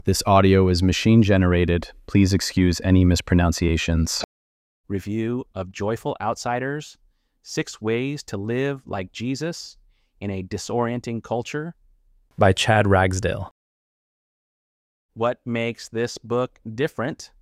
This audio is machine generated. Please excuse any mispronunciations. Review of Joyful Outsiders, 6 Ways to Live Like Jesus in a Disorienting Culture By Chad Ragsdale. What makes this book different?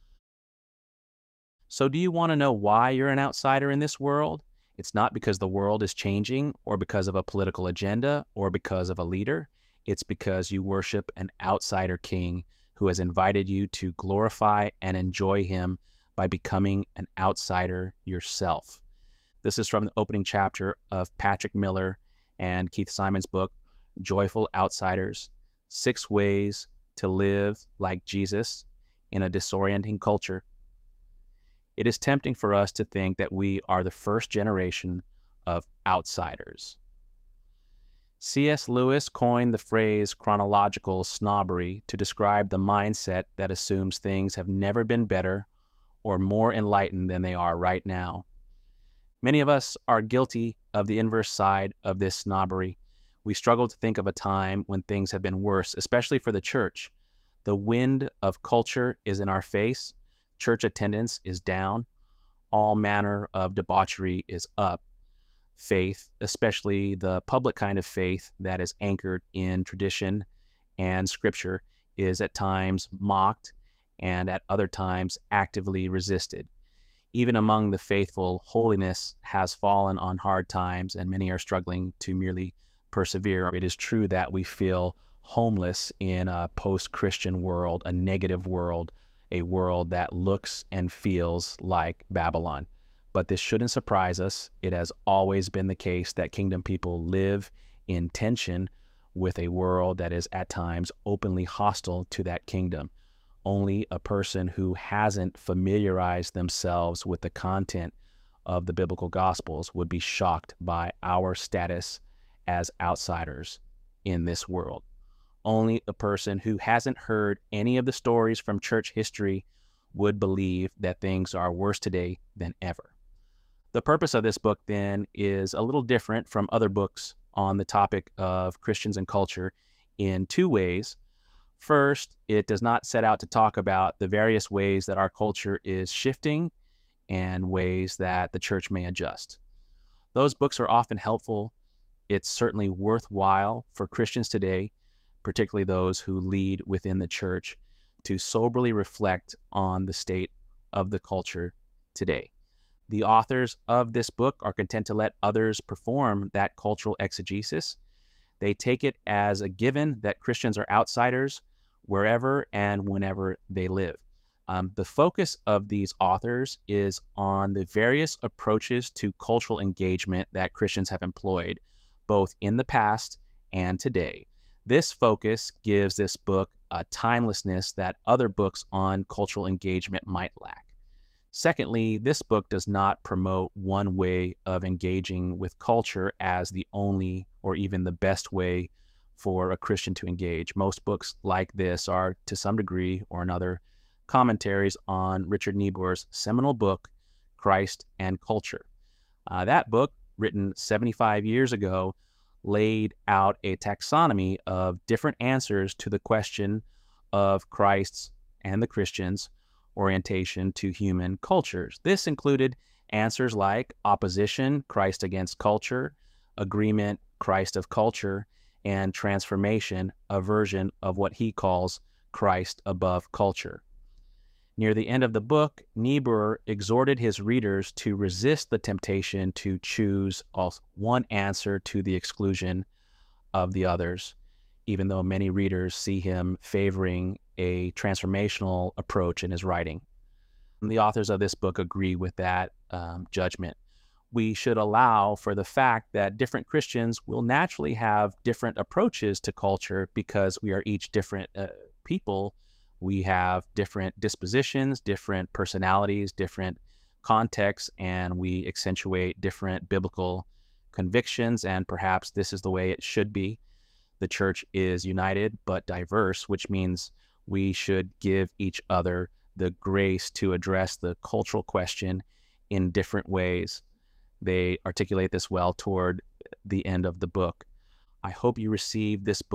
So do you want to know why you're an outsider in this world? It's not because the world is changing or because of a political agenda or because of a leader. It's because you worship an outsider king who has invited you to glorify and enjoy him by becoming an outsider yourself. This is from the opening chapter of Patrick Miller and Keith Simon's book, Joyful Outsiders, 6 Ways to Live Like Jesus in a Disorienting Culture. It is tempting for us to think that we are the first generation of outsiders. C.S. Lewis coined the phrase chronological snobbery to describe the mindset that assumes things have never been better or more enlightened than they are right now. Many of us are guilty of the inverse side of this snobbery. We struggle to think of a time when things have been worse, especially for the church. The wind of culture is in our face. Church attendance is down. All manner of debauchery is up. Faith, especially the public kind of faith that is anchored in tradition and scripture, is at times mocked and at other times actively resisted. Even among the faithful, holiness has fallen on hard times, and many are struggling to merely persevere. It is true that we feel homeless in a post-Christian world, a negative world, a world that looks and feels like Babylon. But this shouldn't surprise us. It has always been the case that kingdom people live in tension with a world that is at times openly hostile to that kingdom. Only a person who hasn't familiarized themselves with the content of the biblical gospels would be shocked by our status as outsiders in this world. Only a person who hasn't heard any of the stories from church history would believe that things are worse today than ever. The purpose of this book, then, is a little different from other books on the topic of Christians and culture in 2 ways. First, it does not set out to talk about the various ways that our culture is shifting and ways that the church may adjust. Those books are often helpful. It's certainly worthwhile for Christians today, particularly those who lead within the church, to soberly reflect on the state of the culture today. The authors of this book are content to let others perform that cultural exegesis. They take it as a given that Christians are outsiders wherever and whenever they live. The focus of these authors is on the various approaches to cultural engagement that Christians have employed, both in the past and today. This focus gives this book a timelessness that other books on cultural engagement might lack. Secondly, this book does not promote one way of engaging with culture as the only or even the best way for a Christian to engage. Most books like this are, to some degree or another, commentaries on Richard Niebuhr's seminal book, Christ and Culture. That book, written 75 years ago, laid out a taxonomy of different answers to the question of Christ's and the Christians' orientation to human cultures. This included answers like opposition, Christ against culture, agreement, Christ of culture, and transformation, a version of what he calls Christ above culture. Near the end of the book, Niebuhr exhorted his readers to resist the temptation to choose one answer to the exclusion of the others, even though many readers see him favoring a transformational approach in his writing. The authors of this book agree with that judgment. We should allow for the fact that different Christians will naturally have different approaches to culture because we are each different people. We have different dispositions, different personalities, different contexts, and we accentuate different biblical convictions, and perhaps this is the way it should be. The church is united but diverse, which means we should give each other the grace to address the cultural question in different ways. They articulate this well toward the end of the book. I hope you receive this book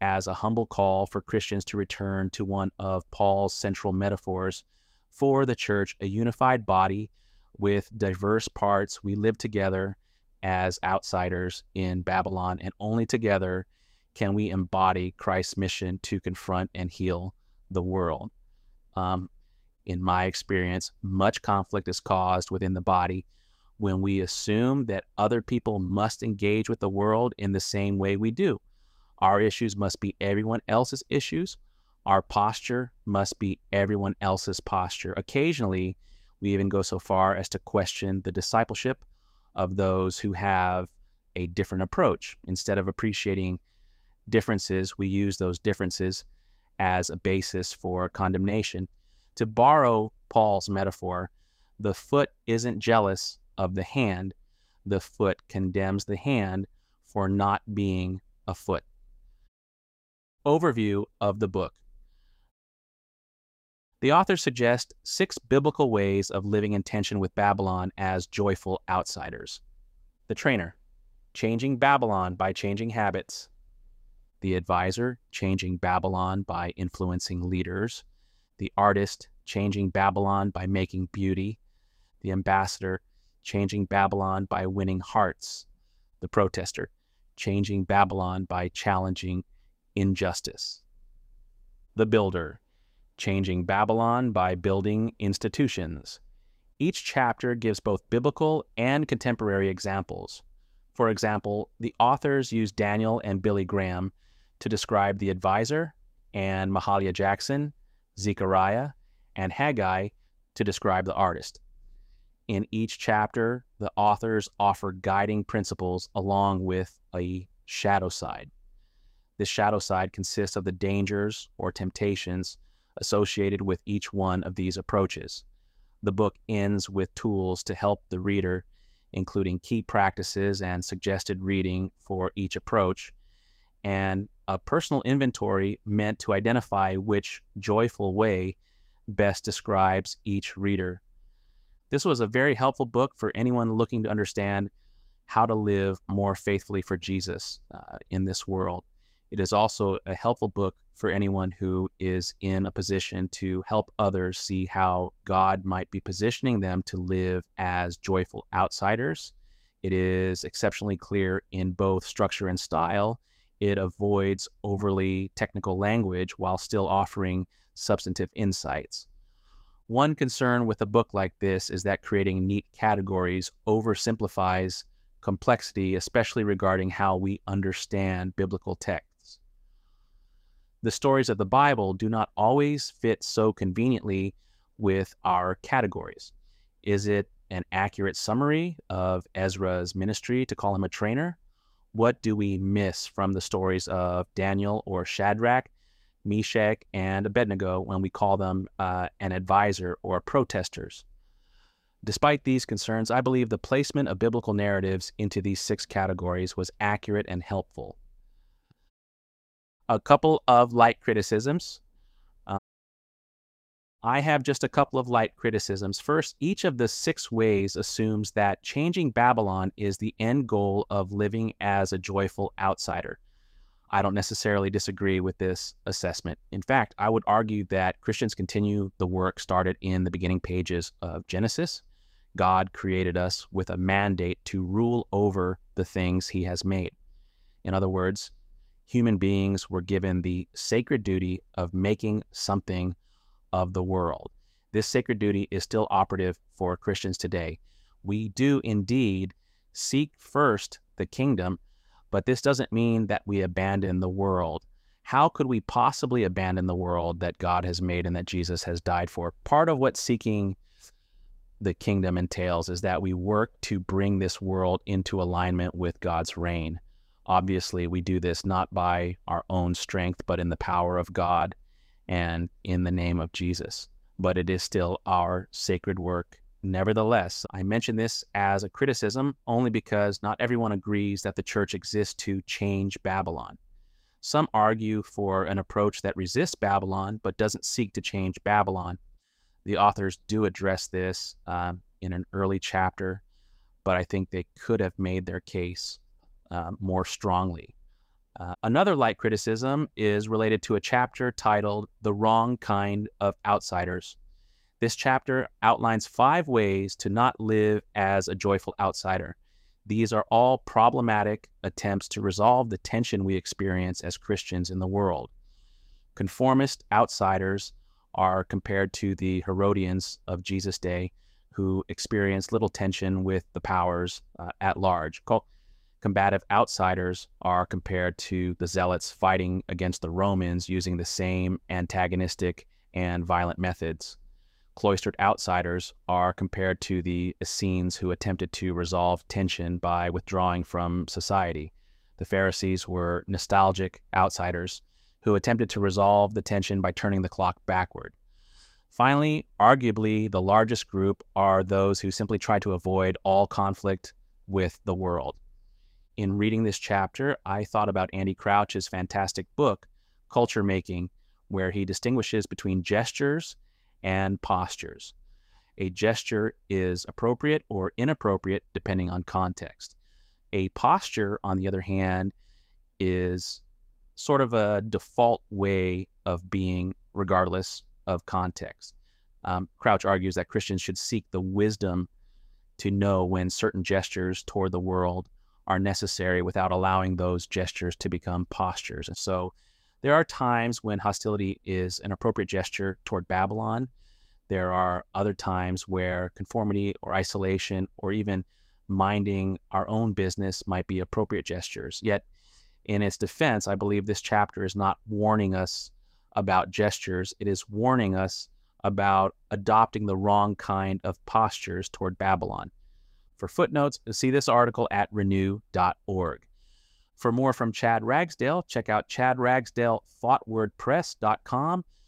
as a humble call for Christians to return to one of Paul's central metaphors for the church, a unified body with diverse parts. We live together as outsiders in Babylon, and only together can we embody Christ's mission to confront and heal the world. In my experience, much conflict is caused within the body when we assume that other people must engage with the world in the same way we do. Our issues must be everyone else's issues. Our posture must be everyone else's posture. Occasionally, we even go so far as to question the discipleship of those who have a different approach. Instead of appreciating differences, we use those differences as a basis for condemnation. To borrow Paul's metaphor, the foot isn't jealous of the hand. The foot condemns the hand for not being a foot. Overview of the book. The author suggests 6 biblical ways of living in tension with Babylon as joyful outsiders. The trainer, changing Babylon by changing habits. The advisor, changing Babylon by influencing leaders. The artist, changing Babylon by making beauty. The ambassador, changing Babylon by winning hearts. The protester, changing Babylon by challenging injustice. The builder, changing Babylon by building institutions. Each chapter gives both biblical and contemporary examples. For example, the authors use Daniel and Billy Graham to describe the advisor, and Mahalia Jackson, Zechariah, and Haggai to describe the artist. In each chapter, the authors offer guiding principles along with a shadow side. This shadow side consists of the dangers or temptations associated with each one of these approaches. The book ends with tools to help the reader, including key practices and suggested reading for each approach, and a personal inventory meant to identify which joyful way best describes each reader. This was a very helpful book for anyone looking to understand how to live more faithfully for Jesus in this world. It is also a helpful book for anyone who is in a position to help others see how God might be positioning them to live as joyful outsiders. It is exceptionally clear in both structure and style. It avoids overly technical language while still offering substantive insights. One concern with a book like this is that creating neat categories oversimplifies complexity, especially regarding how we understand biblical texts. The stories of the Bible do not always fit so conveniently with our categories. Is it an accurate summary of Ezra's ministry to call him a trainer? What do we miss from the stories of Daniel or Shadrach, Meshach, and Abednego when we call them an advisor or protesters? Despite these concerns, I believe the placement of biblical narratives into these 6 categories was accurate and helpful. A couple of light criticisms. I have just a couple of light criticisms. First, each of the 6 ways assumes that changing Babylon is the end goal of living as a joyful outsider. I don't necessarily disagree with this assessment. In fact, I would argue that Christians continue the work started in the beginning pages of Genesis. God created us with a mandate to rule over the things he has made. In other words, human beings were given the sacred duty of making something of the world. This sacred duty is still operative for Christians today. We do indeed seek first the kingdom, but this doesn't mean that we abandon the world. How could we possibly abandon the world that God has made and that Jesus has died for? Part of what seeking the kingdom entails is that we work to bring this world into alignment with God's reign. Obviously, we do this not by our own strength, but in the power of God and in the name of Jesus. But it is still our sacred work. Nevertheless, I mention this as a criticism only because not everyone agrees that the church exists to change Babylon. Some argue for an approach that resists Babylon but doesn't seek to change Babylon. The authors do address this in an early chapter, but I think they could have made their case more strongly. Another light criticism is related to a chapter titled The Wrong Kind of Outsiders. This chapter outlines 5 ways to not live as a joyful outsider. These are all problematic attempts to resolve the tension we experience as Christians in the world. Conformist outsiders are compared to the Herodians of Jesus' day, who experienced little tension with the powers at large. Combative outsiders are compared to the Zealots fighting against the Romans using the same antagonistic and violent methods. Cloistered outsiders are compared to the Essenes who attempted to resolve tension by withdrawing from society. The Pharisees were nostalgic outsiders who attempted to resolve the tension by turning the clock backward. Finally, arguably the largest group are those who simply try to avoid all conflict with the world. In reading this chapter, I thought about Andy Crouch's fantastic book, Culture Making, where he distinguishes between gestures and postures. A gesture is appropriate or inappropriate depending on context. A posture, on the other hand, is sort of a default way of being regardless of context. Crouch argues that Christians should seek the wisdom to know when certain gestures toward the world are necessary without allowing those gestures to become postures. And so there are times when hostility is an appropriate gesture toward Babylon. There are other times where conformity or isolation or even minding our own business might be appropriate gestures. Yet, in its defense, I believe this chapter is not warning us about gestures. It is warning us about adopting the wrong kind of postures toward Babylon. For footnotes, see this article at renew.org. For more from Chad Ragsdale, check out chadragsdalethoughtwordpress.com.